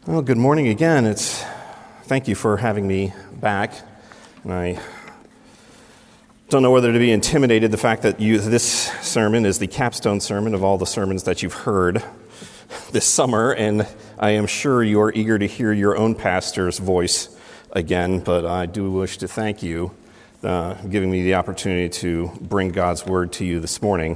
Well, good morning again. Thank you for having me back. And I don't know whether to be intimidated the fact that this sermon is the capstone sermon of all the sermons that you've heard this summer, and I am sure you are eager to hear your own pastor's voice again, but I do wish to thank you giving me the opportunity to bring God's word to you this morning.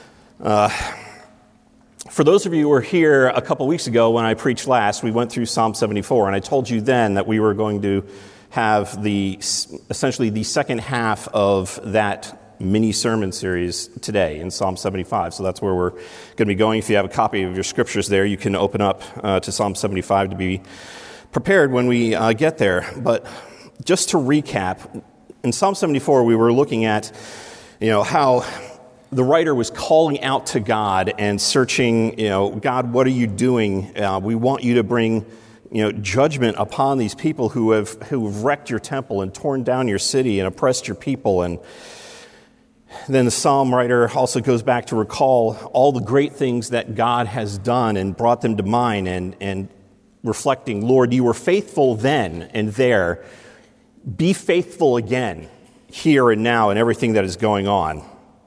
For those of you who were here a couple weeks ago when I preached last, we went through Psalm 74, and I told you then that we were going to have essentially the second half of that mini sermon series today in Psalm 75. So that's where we're going to be going. If you have a copy of your scriptures there, you can open up to Psalm 75 to be prepared when we get there. But just to recap, in Psalm 74, we were looking at, how the writer was calling out to God and searching, God, what are you doing? We want you to bring, judgment upon these people who have wrecked your temple and torn down your city and oppressed your people. And then the psalm writer also goes back to recall all the great things that God has done and brought them to mind and reflecting, Lord, you were faithful then and there. Be faithful again here and now in everything that is going on.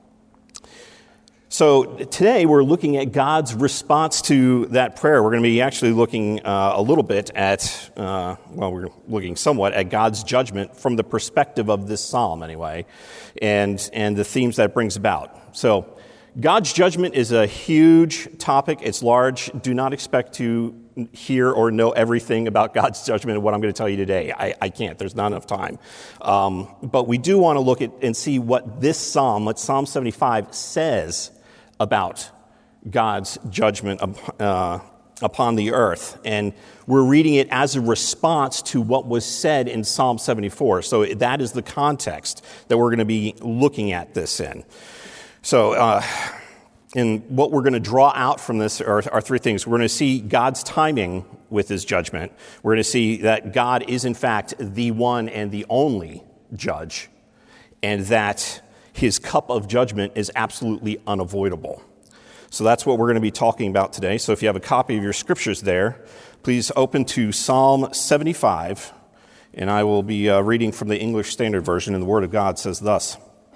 So today we're looking at God's response to that prayer. We're going to be actually looking a little bit at, we're looking somewhat at God's judgment from the perspective of this psalm anyway, and the themes that it brings about. So God's judgment is a huge topic. It's large. Do not expect to hear or know everything about God's judgment and what I'm going to tell you today. I can't. There's not enough time. But we do want to look at and see what this psalm, what Psalm 75 says about God's judgment upon the earth. And we're reading it as a response to what was said in Psalm 74. So that is the context that we're going to be looking at this in. So and what we're going to draw out from this are three things. We're going to see God's timing with his judgment. We're going to see that God is, in fact, the one and the only judge, and that his cup of judgment is absolutely unavoidable. So that's what we're going to be talking about today. So if you have a copy of your scriptures there, please open to Psalm 75, and I will be reading from the English Standard Version, and the Word of God says thus: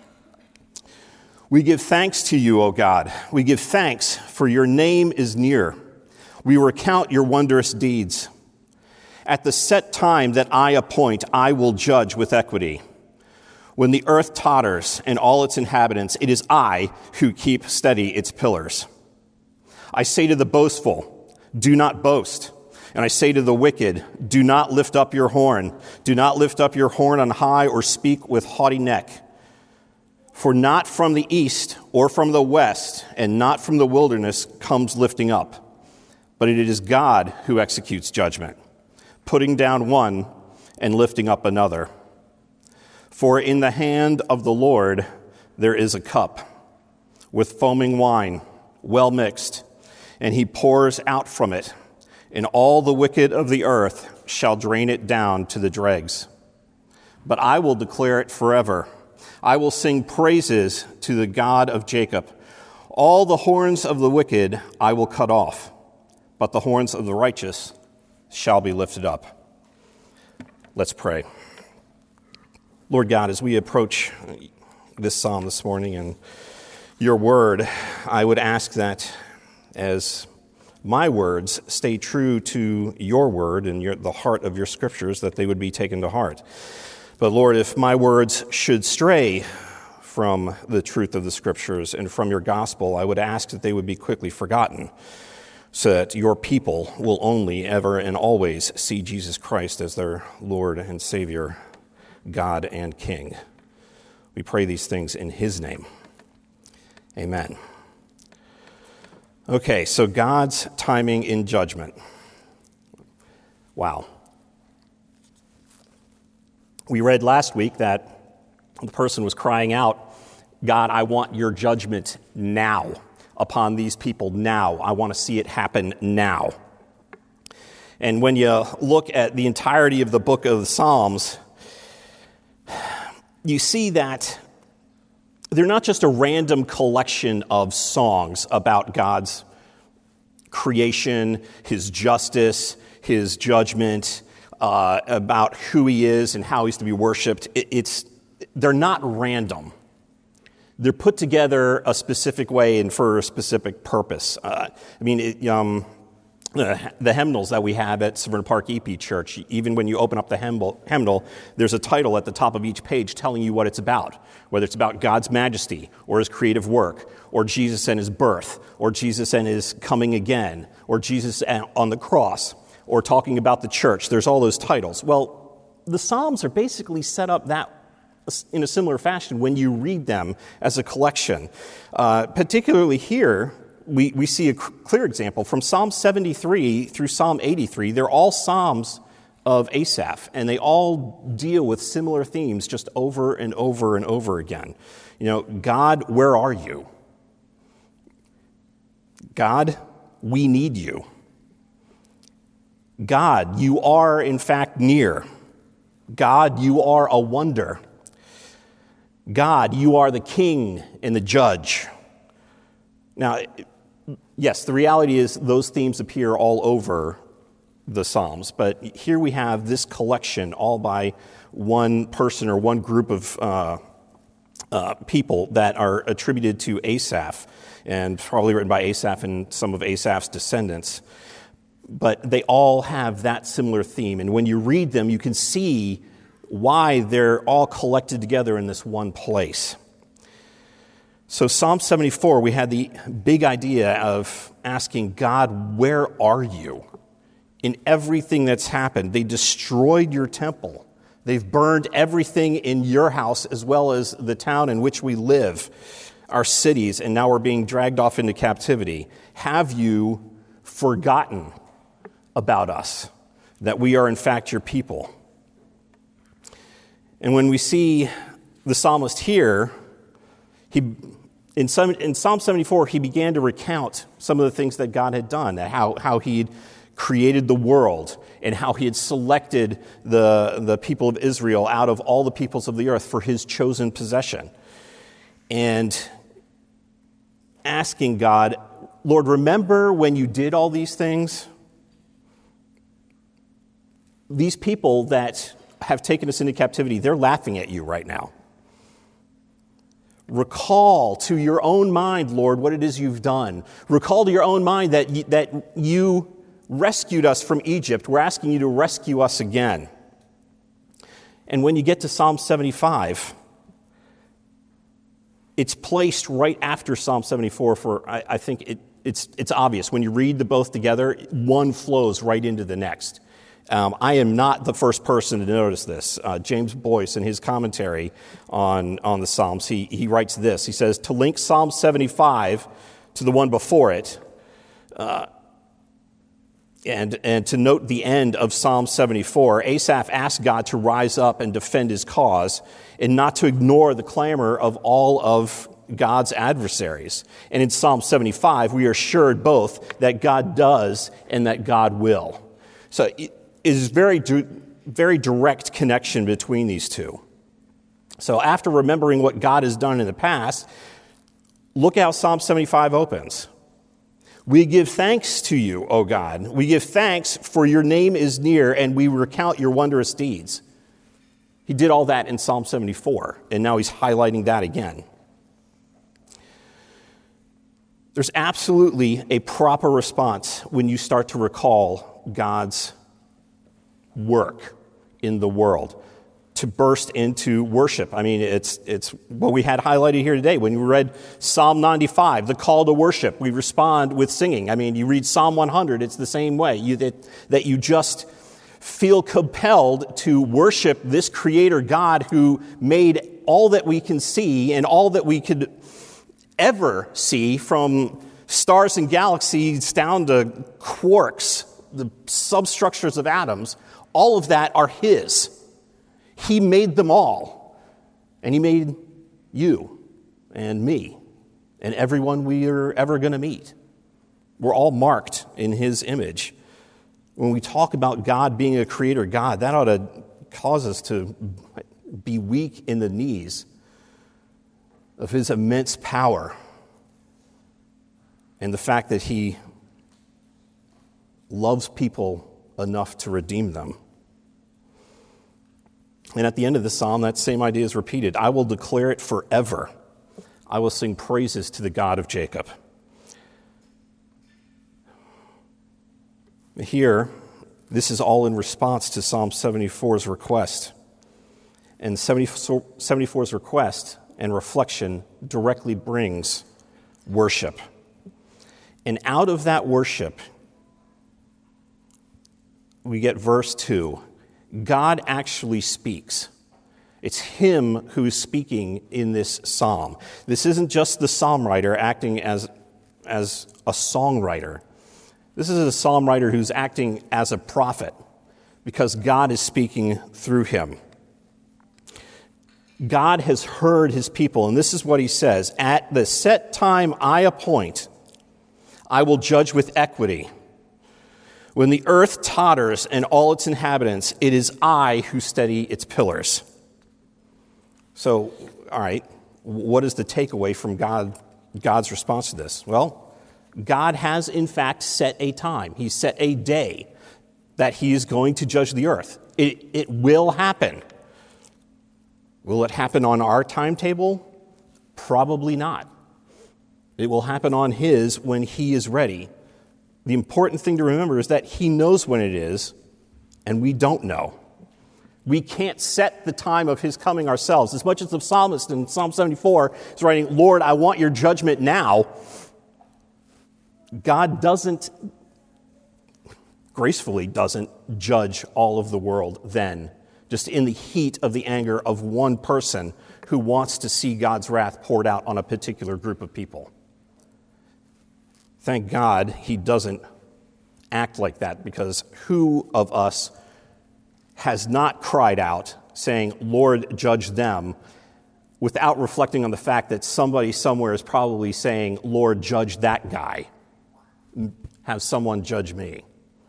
We give thanks to you, O God. We give thanks, for your name is near. We recount your wondrous deeds. At the set time that I appoint, I will judge with equity. When the earth totters and all its inhabitants, it is I who keep steady its pillars. I say to the boastful, do not boast. And I say to the wicked, do not lift up your horn. Do not lift up your horn on high or speak with haughty neck. For not from the east or from the west and not from the wilderness comes lifting up, but it is God who executes judgment, putting down one and lifting up another. For in the hand of the Lord there is a cup with foaming wine, well mixed, and he pours out from it, and all the wicked of the earth shall drain it down to the dregs. But I will declare it forever. I will sing praises to the God of Jacob. All the horns of the wicked I will cut off, but the horns of the righteous shall be lifted up. Let's pray. Lord God, as we approach this psalm this morning and your word, I would ask that as my words stay true to your word and the heart of your scriptures, that they would be taken to heart. But Lord, if my words should stray from the truth of the scriptures and from your gospel, I would ask that they would be quickly forgotten, so that your people will only ever and always see Jesus Christ as their Lord and Savior, God and King. We pray these things in his name. Amen. Okay, so God's timing in judgment. Wow. We read last week that the person was crying out, God, I want your judgment now upon these people now. I want to see it happen now. And when you look at the entirety of the book of the Psalms, you see that they're not just a random collection of songs about God's creation, his justice, his judgment, about who he is and how he's to be worshiped. They're not random. They're put together a specific way and for a specific purpose. The hymnals that we have at Severna Park EP Church, even when you open up the hymnal, there's a title at the top of each page telling you what it's about, whether it's about God's majesty or his creative work, or Jesus and his birth, or Jesus and his coming again, or Jesus on the cross, or talking about the church. There's all those titles. Well, the Psalms are basically set up in a similar fashion when you read them as a collection. Particularly here, we see a clear example from Psalm 73 through Psalm 83. They're all Psalms of Asaph, and they all deal with similar themes just over and over and over again. God, where are you? God, we need you. God, you are in fact near. God, you are a wonder. God, you are the king and the judge. Now, yes, the reality is those themes appear all over the Psalms, but here we have this collection all by one person or one group of people that are attributed to Asaph, and probably written by Asaph and some of Asaph's descendants. But they all have that similar theme, and when you read them, you can see why they're all collected together in this one place. So Psalm 74, we had the big idea of asking God, where are you? In everything that's happened, they destroyed your temple. They've burned everything in your house as well as the town in which we live, our cities, and now we're being dragged off into captivity. Have you forgotten about us, that we are in fact your people? And when we see the psalmist here, in Psalm 74, he began to recount some of the things that God had done, how he had created the world, and how he had selected the people of Israel out of all the peoples of the earth for his chosen possession. And asking God, Lord, remember when you did all these things? These people that have taken us into captivity, they're laughing at you right now. Recall to your own mind, Lord, what it is you've done. Recall to your own mind that you rescued us from Egypt. We're asking you to rescue us again. And when you get to Psalm 75, it's placed right after Psalm 74 for, I think it's obvious. When you read the both together, one flows right into the next. I am not the first person to notice this. James Boyce, in his commentary on the Psalms, he writes this. He says, to link Psalm 75 to the one before it, and to note the end of Psalm 74, Asaph asked God to rise up and defend his cause and not to ignore the clamor of all of God's adversaries. And in Psalm 75, we are assured both that God does and that God will. So it is very direct connection between these two. So after remembering what God has done in the past, look how Psalm 75 opens. We give thanks to you, O God. We give thanks for your name is near, and we recount your wondrous deeds. He did all that in Psalm 74, and now he's highlighting that again. There's absolutely a proper response when you start to recall God's work in the world, to burst into worship. I mean, it's what we had highlighted here today. When we read Psalm 95, the call to worship, we respond with singing. I mean, you read Psalm 100, it's the same way, that you just feel compelled to worship this Creator God who made all that we can see and all that we could ever see, from stars and galaxies down to quarks, the substructures of atoms. All of that are His. He made them all. And He made you and me and everyone we are ever going to meet. We're all marked in His image. When we talk about God being a creator God, that ought to cause us to be weak in the knees of His immense power and the fact that He loves people enough to redeem them. And at the end of the psalm, that same idea is repeated. I will declare it forever. I will sing praises to the God of Jacob. Here, this is all in response to Psalm 74's request. And 74's request and reflection directly brings worship. And out of that worship, we get verse 2. God actually speaks. It's him who is speaking in this psalm. This isn't just the psalm writer acting as a songwriter. This is a psalm writer who's acting as a prophet because God is speaking through him. God has heard his people, and this is what he says. At the set time I appoint, I will judge with equity. When the earth totters and all its inhabitants, it is I who steady its pillars. So, all right, what is the takeaway from God's response to this? Well, God has in fact set a time. He set a day that he is going to judge the earth. It will happen. Will it happen on our timetable? Probably not. It will happen on his when he is ready. The important thing to remember is that he knows when it is, and we don't know. We can't set the time of his coming ourselves. As much as the psalmist in Psalm 74 is writing, Lord, I want your judgment now, God gracefully doesn't judge all of the world then, just in the heat of the anger of one person who wants to see God's wrath poured out on a particular group of people. Thank God he doesn't act like that, because who of us has not cried out saying, Lord, judge them, without reflecting on the fact that somebody somewhere is probably saying, Lord, judge that guy. Have someone judge me.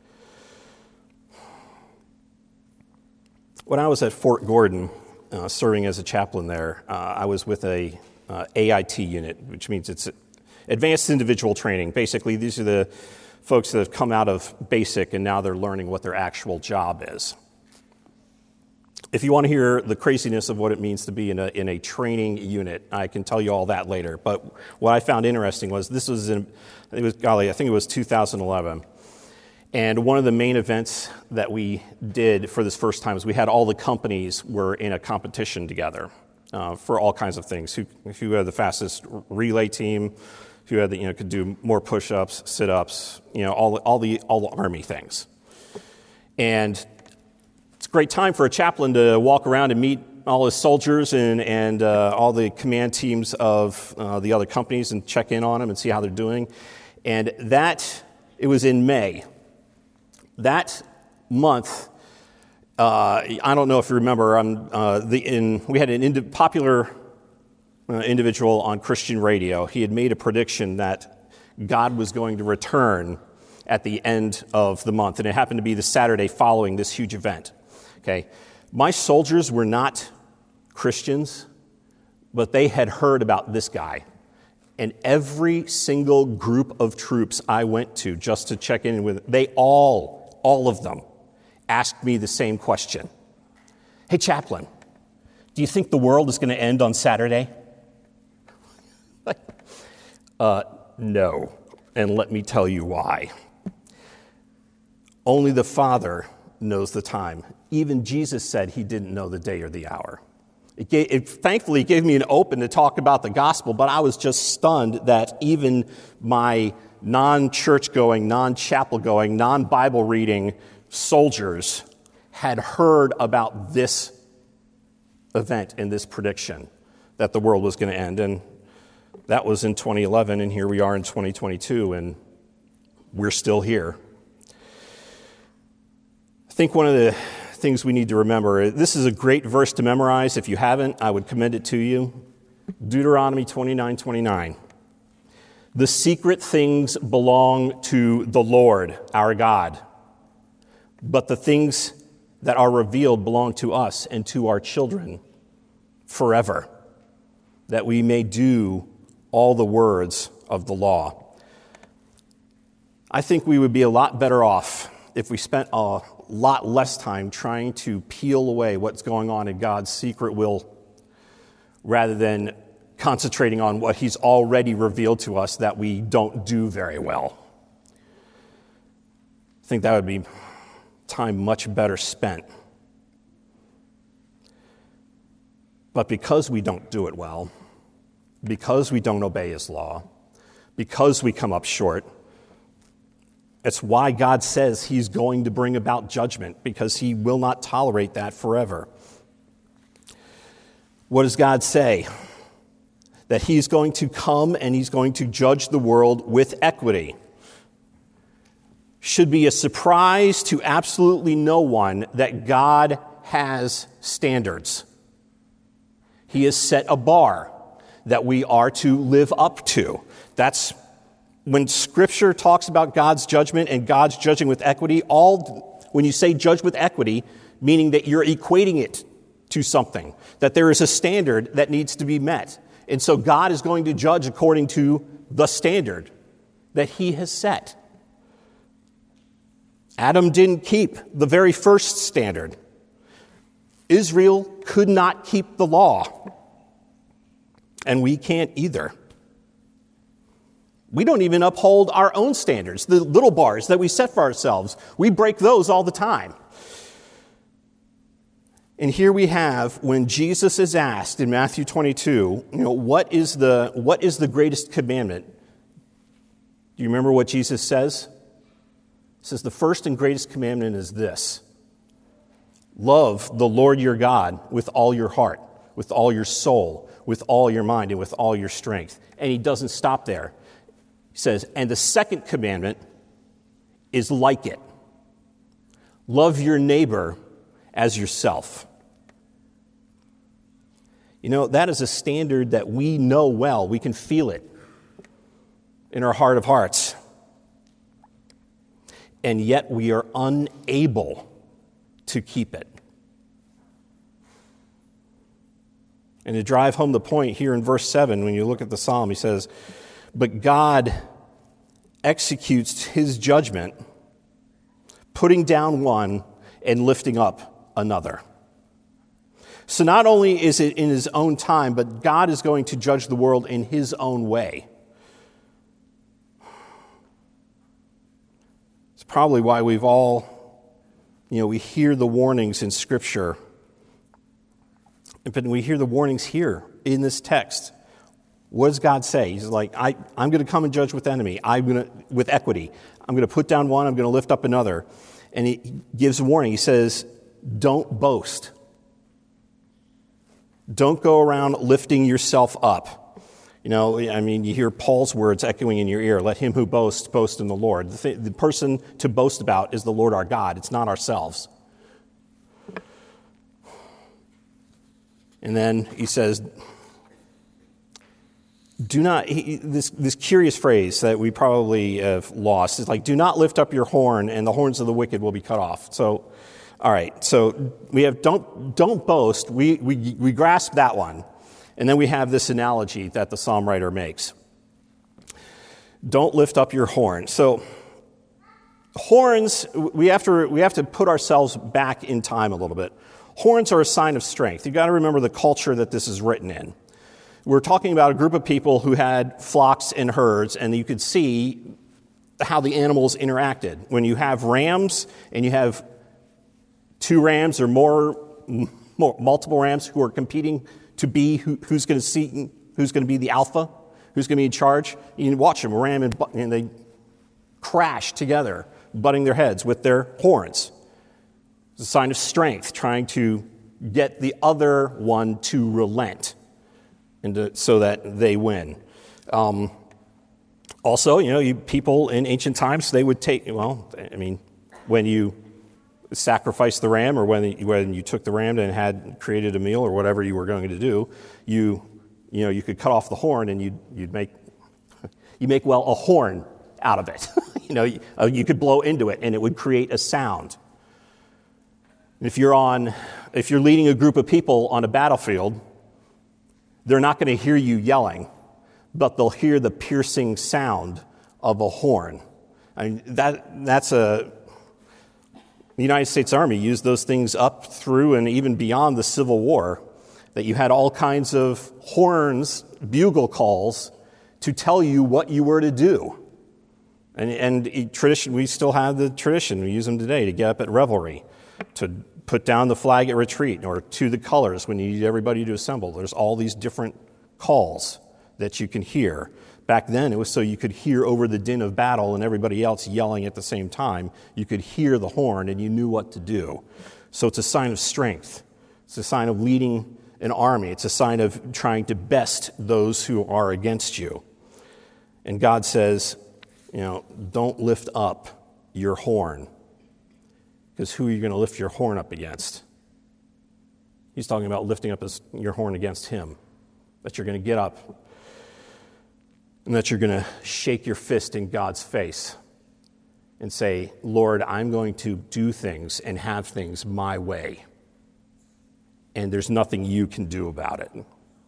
When I was at Fort Gordon, serving as a chaplain there, I was with a AIT unit, which means it's Advanced Individual Training. Basically, these are the folks that have come out of basic and now they're learning what their actual job is. If you want to hear the craziness of what it means to be in a training unit, I can tell you all that later. But what I found interesting was I think it was 2011. And one of the main events that we did for this first time is we had all the companies were in a competition together for all kinds of things. Who had the fastest relay team, who had could do more push-ups, sit-ups, all the Army things. And it's a great time for a chaplain to walk around and meet all his soldiers and all the command teams of the other companies and check in on them and see how they're doing. And it was in May. That month, I don't know if you remember, we had an popular individual on Christian radio. He had made a prediction that God was going to return at the end of the month, and it happened to be the Saturday following this huge event. Okay, my soldiers were not Christians, but they had heard about this guy. And every single group of troops I went to just to check in with, they all of them asked me the same question. Hey, chaplain, do you think the world is going to end on Saturday? No, and let me tell you why. Only the Father knows the time. Even Jesus said he didn't know the day or the hour. Thankfully, it gave me an open to talk about the gospel, but I was just stunned that even my non-church-going, non-chapel-going, non-Bible-reading soldiers had heard about this event and this prediction that the world was going to end. And that was in 2011, and here we are in 2022, and we're still here. I think one of the things we need to remember, this is a great verse to memorize. If you haven't, I would commend it to you. Deuteronomy 29:29. The secret things belong to the Lord, our God, but the things that are revealed belong to us and to our children forever, that we may do all the words of the law. I think we would be a lot better off if we spent a lot less time trying to peel away what's going on in God's secret will rather than concentrating on what he's already revealed to us that we don't do very well. I think that would be time much better spent. But because we don't do it well, because we don't obey his law, because we come up short, it's why God says he's going to bring about judgment, because he will not tolerate that forever. What does God say? That he's going to come and he's going to judge the world with equity. Should be a surprise to absolutely no one that God has standards. He has set a bar that we are to live up to. That's when Scripture talks about God's judgment and God's judging with equity, when you say judge with equity, meaning that you're equating it to something, that there is a standard that needs to be met. And so God is going to judge according to the standard that he has set. Adam didn't keep the very first standard. Israel could not keep the law. And we can't either. We don't even uphold our own standards, the little bars that we set for ourselves. We break those all the time. And here we have, when Jesus is asked in Matthew 22, what is the greatest commandment? Do you remember what Jesus says? He says, the first and greatest commandment is this: love the Lord your God with all your heart, with all your soul, with all your mind, and with all your strength. And he doesn't stop there. He says, and the second commandment is like it. Love your neighbor as yourself. That is a standard that we know well. We can feel it in our heart of hearts. And yet we are unable to keep it. And to drive home the point here in verse 7, when you look at the psalm, he says, but God executes his judgment, putting down one and lifting up another. So not only is it in his own time, but God is going to judge the world in his own way. It's probably why we've all, we hear the warnings in Scripture. But we hear the warnings here in this text. What does God say? He's like, I'm going to come and judge with with equity. I'm going to put down one, I'm going to lift up another. And he gives a warning. He says, don't boast. Don't go around lifting yourself up. You hear Paul's words echoing in your ear. Let him who boasts, boast in the Lord. The person to boast about is the Lord our God. It's not ourselves. And then he says, do not, this curious phrase that we probably have lost is like, do not lift up your horn and the horns of the wicked will be cut off. So, all right, so we have don't boast. We grasp that one. And then we have this analogy that the psalm writer makes. Don't lift up your horn. So horns, we have to put ourselves back in time a little bit. Horns are a sign of strength. You've got to remember the culture that this is written in. We're talking about a group of people who had flocks and herds, and you could see how the animals interacted. When you have rams and you have two rams or multiple rams who are competing to be who's going to be the alpha, who's going to be in charge, you can watch them, ram and they crash together, butting their heads with their horns. It's a sign of strength, trying to get the other one to relent so that they win. Also, people in ancient times, they would take, when you sacrificed the ram or when you took the ram and had created a meal or whatever you were going to do, you could cut off the horn and you'd make a horn out of it. You could blow into it and it would create a sound. If you're leading a group of people on a battlefield, they're not going to hear you yelling, but they'll hear the piercing sound of a horn. That's a The United States Army used those things up through and even beyond the Civil War, that you had all kinds of horns, bugle calls, to tell you what you were to do. And tradition, we still have the tradition, we use them today, to get up at revelry, to put down the flag at retreat, or to the colors when you need everybody to assemble. There's all these different calls that you can hear. Back then, it was so you could hear over the din of battle and everybody else yelling at the same time. You could hear the horn and you knew what to do. So it's a sign of strength. It's a sign of leading an army. It's a sign of trying to best those who are against you. And God says, don't lift up your horn. Because who are you going to lift your horn up against? He's talking about lifting up your horn against him. That you're going to get up and that you're going to shake your fist in God's face and say, Lord, I'm going to do things and have things my way. And there's nothing you can do about it.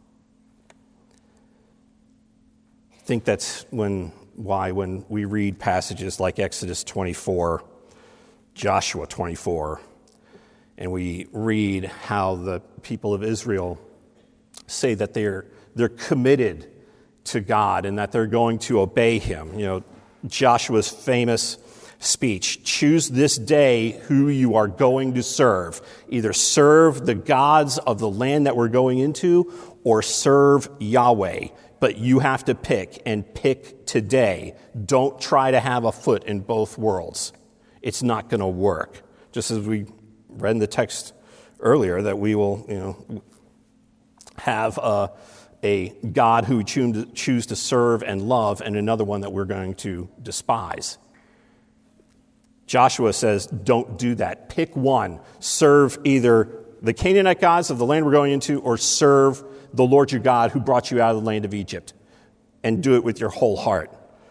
I think that's why when we read passages like Exodus 24, Joshua 24, and we read how the people of Israel say that they're committed to God and that they're going to obey him. Joshua's famous speech, choose this day who you are going to serve. Either serve the gods of the land that we're going into or serve Yahweh. But you have to pick, and pick today. Don't try to have a foot in both worlds. It's not going to work. Just as we read in the text earlier, that we will, have a God who we choose to serve and love, and another one that we're going to despise. Joshua says, don't do that. Pick one. Serve either the Canaanite gods of the land we're going into, or serve the Lord your God who brought you out of the land of Egypt, and do it with your whole heart.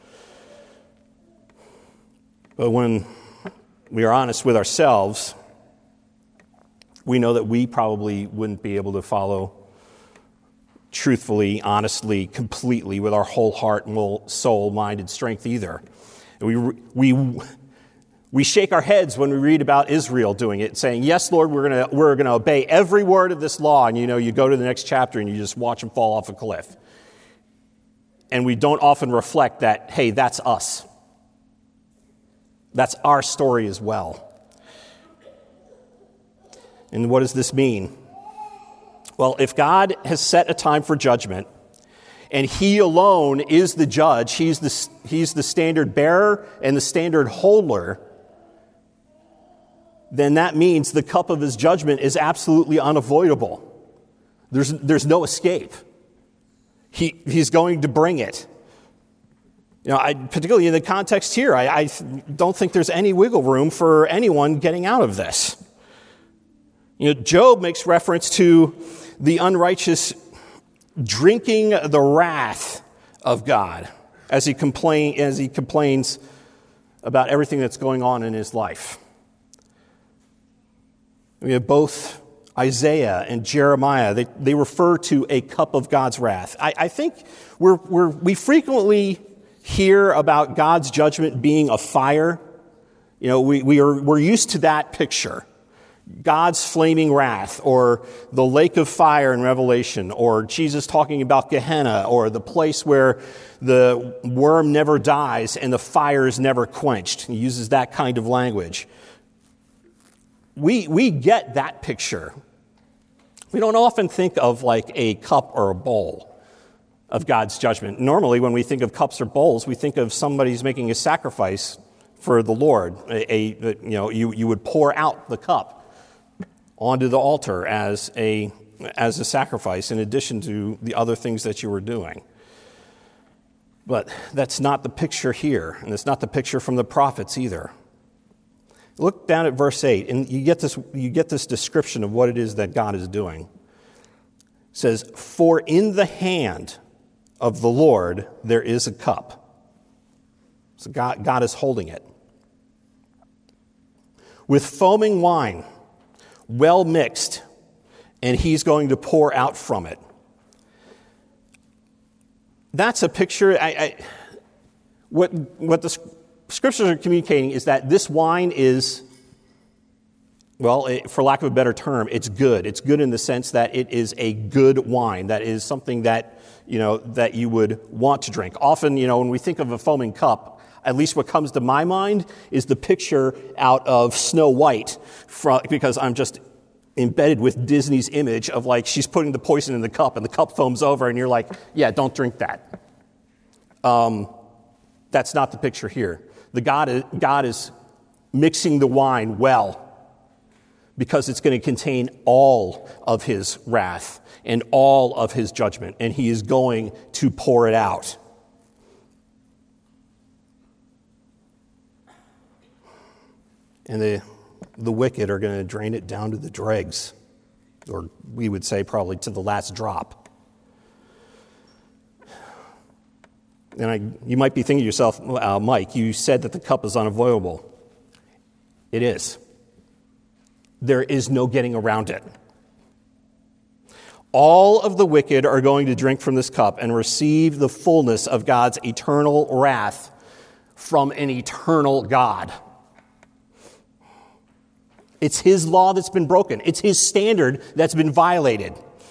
But when we are honest with ourselves, we know that we probably wouldn't be able to follow truthfully, honestly, completely, with our whole heart, soul, mind, and strength either. We shake our heads when we read about Israel doing it, saying, yes, Lord, we're going to obey every word of this law. And you go to the next chapter and you just watch them fall off a cliff. And we don't often reflect that, hey, that's us. That's our story as well. And what does this mean? Well, if God has set a time for judgment, and he alone is the judge, he's the standard bearer and the standard holder, then that means the cup of his judgment is absolutely unavoidable. There's no escape. He's going to bring it. Particularly in the context here, I don't think there's any wiggle room for anyone getting out of this. Job makes reference to the unrighteous drinking the wrath of God as he complains about everything that's going on in his life. We have both Isaiah and Jeremiah. They refer to a cup of God's wrath. I think we frequently hear about God's judgment being a fire. We're used to that picture. God's flaming wrath, or the lake of fire in Revelation, or Jesus talking about Gehenna, or the place where the worm never dies and the fire is never quenched. He uses that kind of language. We get that picture. We don't often think of like a cup or a bowl of God's judgment. Normally, when we think of cups or bowls, we think of somebody's making a sacrifice for the Lord. You would pour out the cup onto the altar as a sacrifice, in addition to the other things that you were doing. But that's not the picture here, and it's not the picture from the prophets either. Look down at verse 8, and you get this description of what it is that God is doing. It says, "For in the hand of the Lord there is a cup." So God is holding it. "With foaming wine, well mixed, and he's going to pour out from it." That's a picture. What the scriptures are communicating is that this wine is Well, for lack of a better term, it's good. It's good in the sense that it is a good wine. That is something that, that you would want to drink. Often, when we think of a foaming cup, at least what comes to my mind is the picture out of Snow White, because I'm just embedded with Disney's image of like she's putting the poison in the cup and the cup foams over and you're like, yeah, don't drink that. That's not the picture here. God is mixing the wine well, because it's going to contain all of his wrath and all of his judgment, and he is going to pour it out. And the wicked are going to drain it down to the dregs, or we would say probably to the last drop. And you might be thinking to yourself, Mike, you said that the cup is unavoidable. It is. There is no getting around it. All of the wicked are going to drink from this cup and receive the fullness of God's eternal wrath from an eternal God. It's his law that's been broken. It's his standard that's been violated.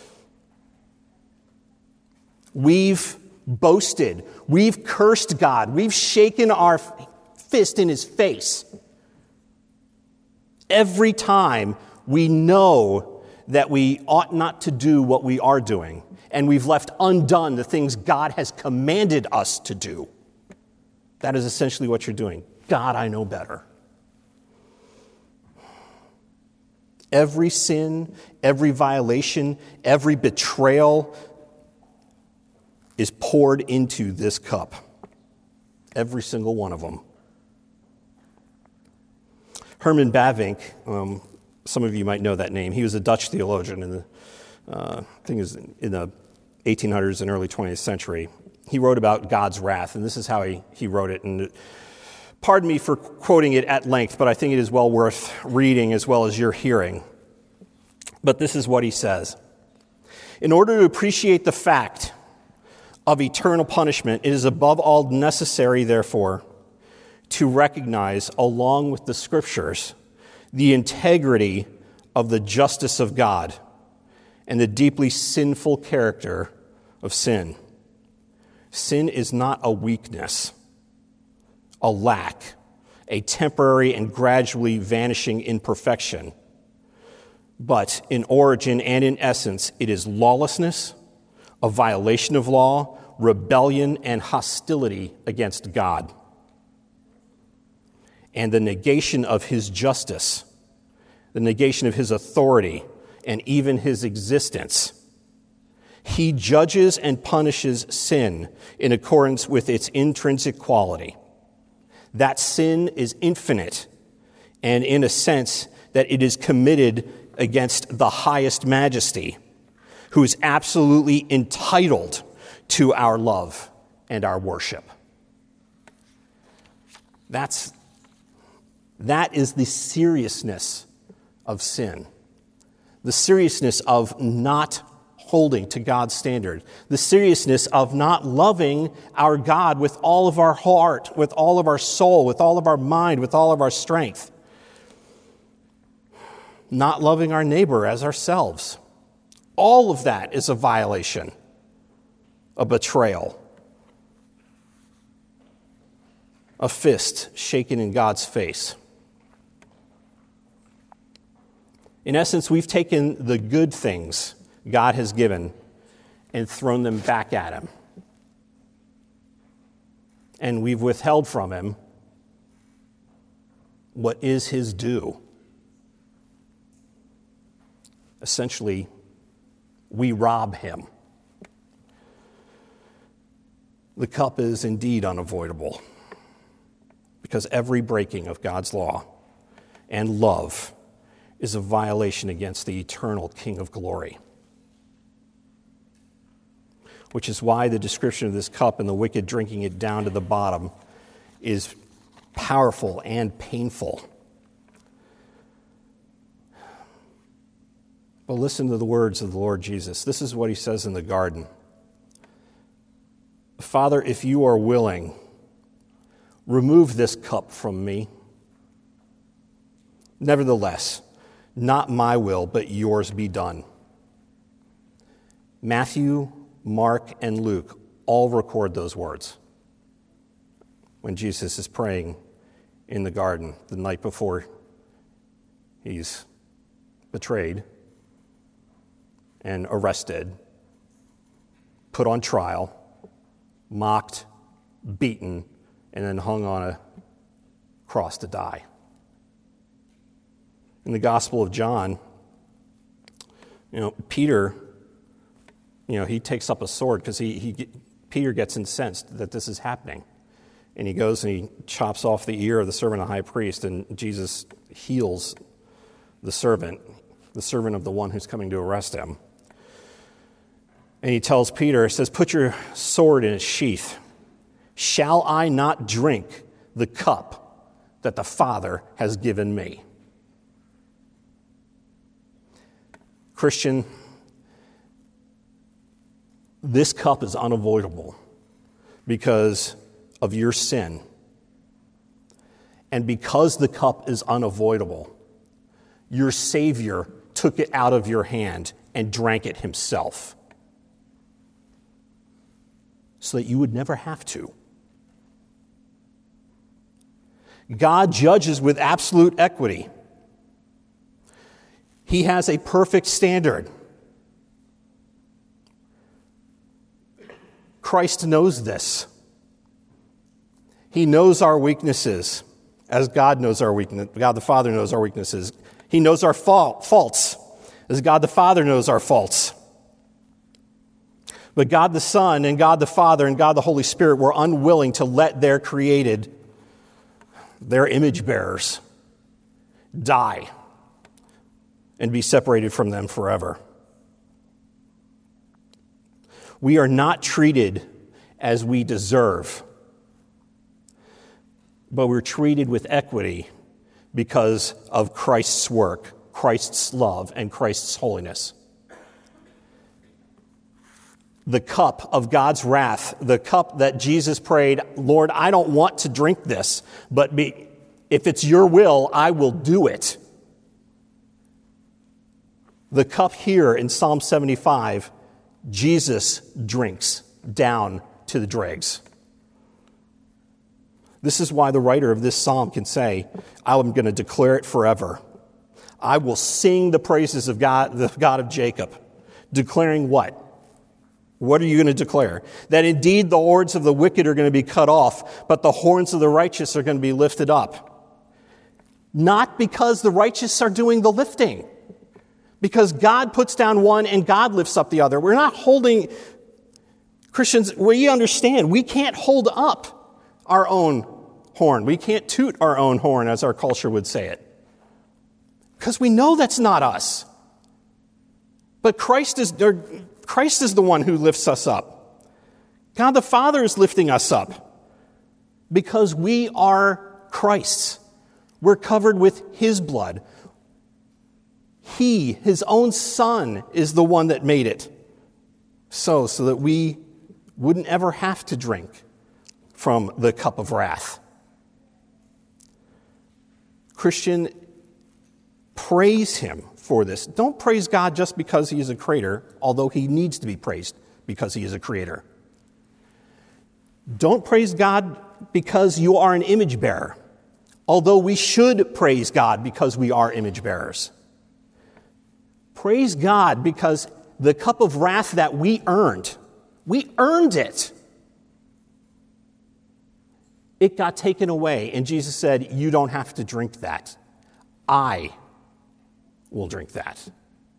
We've boasted. We've cursed God. We've shaken our fist in his face. Every time we know that we ought not to do what we are doing, and we've left undone the things God has commanded us to do. That is essentially what you're doing. God, I know better. Every sin, every violation, every betrayal is poured into this cup. Every single one of them. Herman Bavinck, some of you might know that name. He was a Dutch theologian in the 1800s and early 20th century. He wrote about God's wrath, and this is how he wrote it. And pardon me for quoting it at length, but I think it is well worth reading as well as your hearing. But this is what he says. In order to appreciate the fact of eternal punishment, it is above all necessary, therefore, to recognize, along with the Scriptures, the integrity of the justice of God and the deeply sinful character of sin. Sin is not a weakness, a lack, a temporary and gradually vanishing imperfection, but in origin and in essence, it is lawlessness, a violation of law, rebellion, and hostility against God, and the negation of his justice, the negation of his authority, and even his existence. He judges and punishes sin in accordance with its intrinsic quality. That sin is infinite, and in a sense that it is committed against the highest majesty, who is absolutely entitled to our love and our worship. That is the seriousness of sin, the seriousness of not holding to God's standard, the seriousness of not loving our God with all of our heart, with all of our soul, with all of our mind, with all of our strength, not loving our neighbor as ourselves. All of that is a violation, a betrayal, a fist shaken in God's face. In essence, we've taken the good things God has given and thrown them back at him. And we've withheld from him what is his due. Essentially, we rob him. The cup is indeed unavoidable, because every breaking of God's law and love is a violation against the eternal King of glory. Which is why the description of this cup and the wicked drinking it down to the bottom is powerful and painful. But listen to the words of the Lord Jesus. This is what he says in the garden. Father, if you are willing, remove this cup from me. Nevertheless, Not my will, but yours be done. Matthew, Mark, and Luke all record those words when Jesus is praying in the garden the night before he's betrayed and arrested, put on trial, mocked, beaten, and then hung on a cross to die. In the Gospel of John, Peter, he takes up a sword because Peter gets incensed that this is happening. And he goes and he chops off the ear of the servant of the high priest, and Jesus heals the servant of the one who's coming to arrest him. And he tells Peter, says, put your sword in its sheath. Shall I not drink the cup that the Father has given me? Christian, this cup is unavoidable because of your sin. And because the cup is unavoidable, your Savior took it out of your hand and drank it himself so that you would never have to. God judges with absolute equity. He has a perfect standard. Christ knows this. He knows our weaknesses, as God knows our weakness. God the Father knows our weaknesses. He knows our faults, as God the Father knows our faults. But God the Son and God the Father and God the Holy Spirit were unwilling to let their image bearers, die and be separated from them forever. We are not treated as we deserve, but we're treated with equity because of Christ's work, Christ's love, and Christ's holiness. The cup of God's wrath, the cup that Jesus prayed, Lord, I don't want to drink this, but if it's your will, I will do it. The cup here in Psalm 75, Jesus drinks down to the dregs. This is why the writer of this psalm can say, I'm going to declare it forever. I will sing the praises of God, the God of Jacob. Declaring what? What are you going to declare? That indeed the horns of the wicked are going to be cut off, but the horns of the righteous are going to be lifted up. Not because the righteous are doing the lifting, because God puts down one and God lifts up the other. We're not holding, Christians, we understand, we can't hold up our own horn. We can't toot our own horn, as our culture would say it. Because we know that's not us. But Christ is the one who lifts us up. God the Father is lifting us up because we are Christ's. We're covered with His blood. He, His own Son, is the one that made it so that we wouldn't ever have to drink from the cup of wrath. Christian, praise Him for this. Don't praise God just because He is a creator, although He needs to be praised because He is a creator. Don't praise God because you are an image bearer, although we should praise God because we are image bearers. Praise God because the cup of wrath that we earned it. It got taken away, and Jesus said, you don't have to drink that. I will drink that.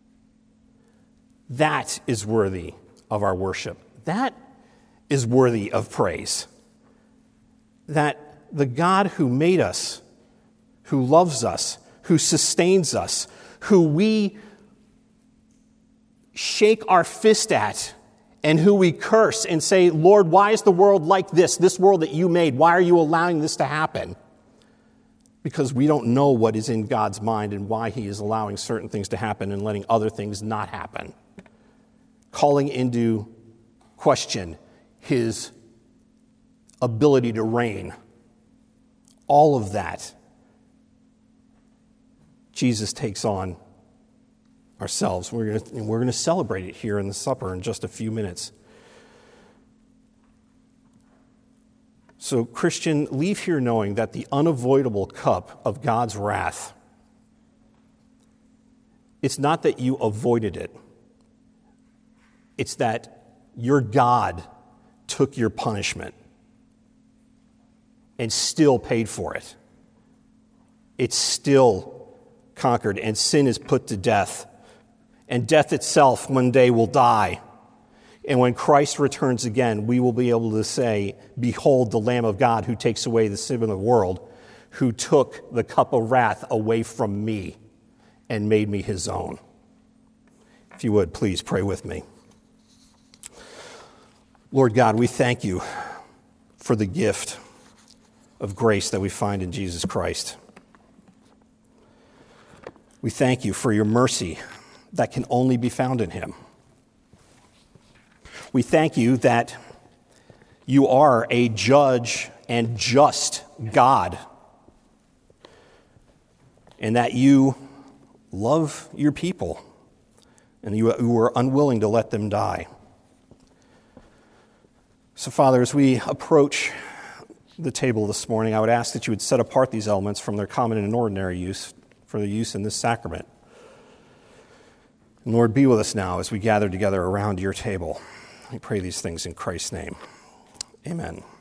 That is worthy of our worship. That is worthy of praise. That the God who made us, who loves us, who sustains us, who we shake our fist at, and who we curse and say, Lord, why is the world like this world that you made? Why are you allowing this to happen? Because we don't know what is in God's mind and why He is allowing certain things to happen and letting other things not happen. Calling into question His ability to reign. All of that Jesus takes on ourselves. We're going to celebrate it here in the supper in just a few minutes. So, Christian, leave here knowing that the unavoidable cup of God's wrath, it's not that you avoided it. It's that your God took your punishment and still paid for it. It's still conquered, and sin is put to death. And death itself one day will die. And when Christ returns again, we will be able to say, "Behold the Lamb of God who takes away the sin of the world, who took the cup of wrath away from me and made me his own." If you would, please pray with me. Lord God, we thank you for the gift of grace that we find in Jesus Christ. We thank you for your mercy that can only be found in him. We thank you that you are a judge and just God, and that you love your people, and you are unwilling to let them die. So, Father, as we approach the table this morning, I would ask that you would set apart these elements from their common and ordinary use for their use in this sacrament. And Lord, be with us now as we gather together around your table. We pray these things in Christ's name. Amen.